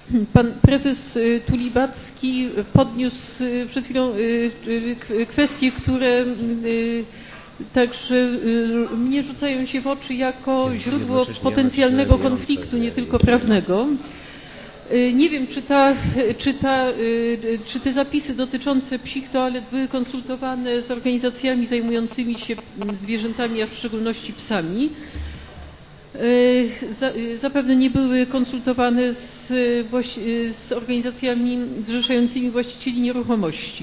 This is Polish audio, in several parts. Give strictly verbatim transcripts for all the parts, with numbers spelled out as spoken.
Pan prezes Tulibacki podniósł przed chwilą kwestie, które także mnie rzucają się w oczy jako źródło potencjalnego konfliktu, nie tylko prawnego. Nie wiem, czy, ta, czy, ta, czy te zapisy dotyczące psich toalet były konsultowane z organizacjami zajmującymi się zwierzętami, a w szczególności psami. Zapewne nie były konsultowane z, z organizacjami zrzeszającymi właścicieli nieruchomości.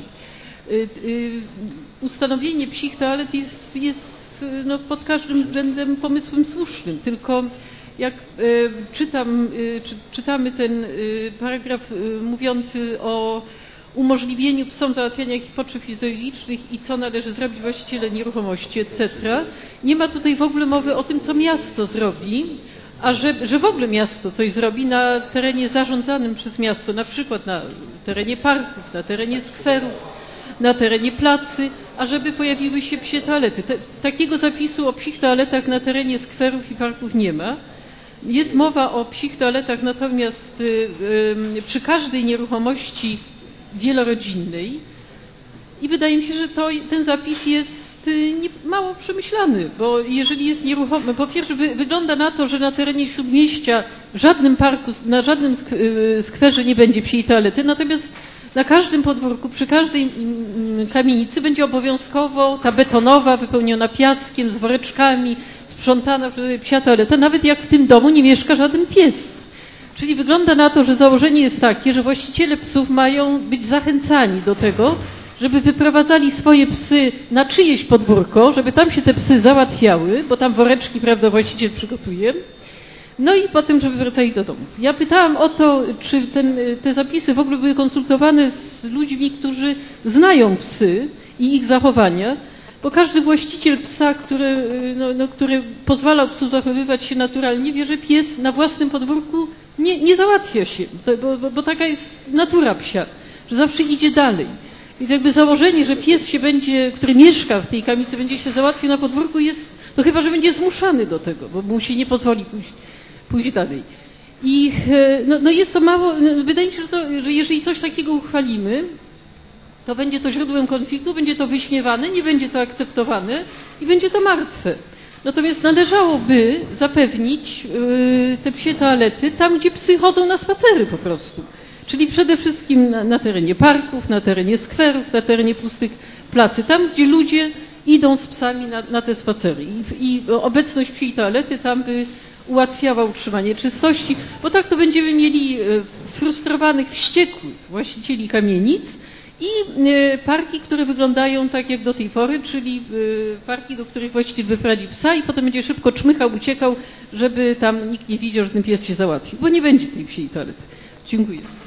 Ustanowienie psich toalet jest, jest no, pod każdym względem pomysłem słusznym, tylko jak czytam, czy, czytamy ten paragraf mówiący o umożliwieniu psom załatwiania jakichś potrzeb fizjologicznych i co należy zrobić właściciele nieruchomości, et cetera. Nie ma tutaj w ogóle mowy o tym, co miasto zrobi, a że, że w ogóle miasto coś zrobi na terenie zarządzanym przez miasto, na przykład na terenie parków, na terenie skwerów, na terenie placy, a żeby pojawiły się psie toalety. Te, takiego zapisu o psich toaletach na terenie skwerów i parków nie ma. Jest mowa o psich toaletach natomiast y, y, przy każdej nieruchomości wielorodzinnej i wydaje mi się, że to, ten zapis jest nie, mało przemyślany, bo jeżeli jest nieruchomy, po pierwsze wy, wygląda na to, że na terenie Śródmieścia w żadnym parku, na żadnym skwerze nie będzie psiej toalety, natomiast na każdym podwórku, przy każdej kamienicy będzie obowiązkowo ta betonowa, wypełniona piaskiem, z woreczkami, sprzątana psia toaleta, nawet jak w tym domu nie mieszka żaden pies. Czyli wygląda na to, że założenie jest takie, że właściciele psów mają być zachęcani do tego, żeby wyprowadzali swoje psy na czyjeś podwórko, żeby tam się te psy załatwiały, bo tam woreczki, prawda, właściciel przygotuje, no i potem, żeby wracali do domów. Ja pytałam o to, czy ten, te zapisy w ogóle były konsultowane z ludźmi, którzy znają psy i ich zachowania, bo każdy właściciel psa, który, no, no, który pozwalał psu zachowywać się naturalnie, wie, że pies na własnym podwórku nie, nie załatwia się, bo, bo, bo taka jest natura psia, że zawsze idzie dalej. Więc jakby założenie, że pies się będzie, który mieszka w tej kamicy, będzie się załatwił na podwórku jest, to chyba, że będzie zmuszany do tego, bo mu się nie pozwoli pójść, pójść dalej. I no, no jest to mało, wydaje mi się, że, to, że jeżeli coś takiego uchwalimy, to będzie to źródłem konfliktu, będzie to wyśmiewane, nie będzie to akceptowane i będzie to martwe. Natomiast należałoby zapewnić yy, te psie toalety tam, gdzie psy chodzą na spacery po prostu. Czyli przede wszystkim na, na terenie parków, na terenie skwerów, na terenie pustych placy. Tam, gdzie ludzie idą z psami na, na te spacery. I, I obecność psiej toalety tam by ułatwiała utrzymanie czystości, bo tak to będziemy mieli sfrustrowanych, wściekłych właścicieli kamienic i parki, które wyglądają tak jak do tej pory, czyli parki, do których właściciel wyprowadzi psa i potem będzie szybko czmychał, uciekał, żeby tam nikt nie widział, że ten pies się załatwił, bo nie będzie tej psiej toalety. Dziękuję.